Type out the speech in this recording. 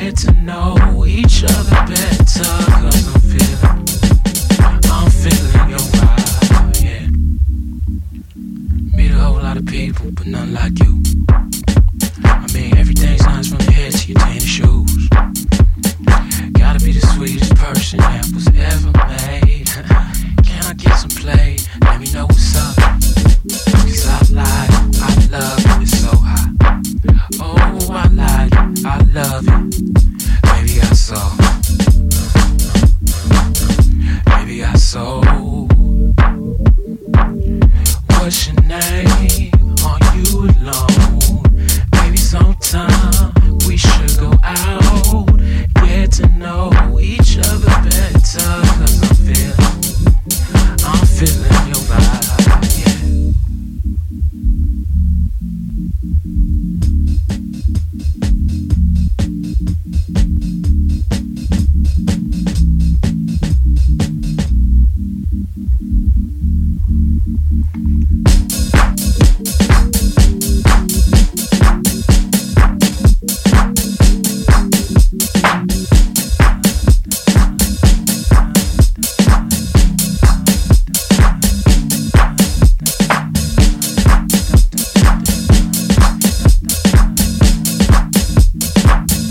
get to know each other better. Cause I'm feeling your vibe, yeah. Meet a whole lot of people, but none like you. I mean, everything's nice from your head to your tennis shoes. Gotta be the sweetest person that was ever made. Can I get some play? Let me know what's up. Cause I like it, I love it, it's so hot. Oh, I like it, I love it. Baby, I saw.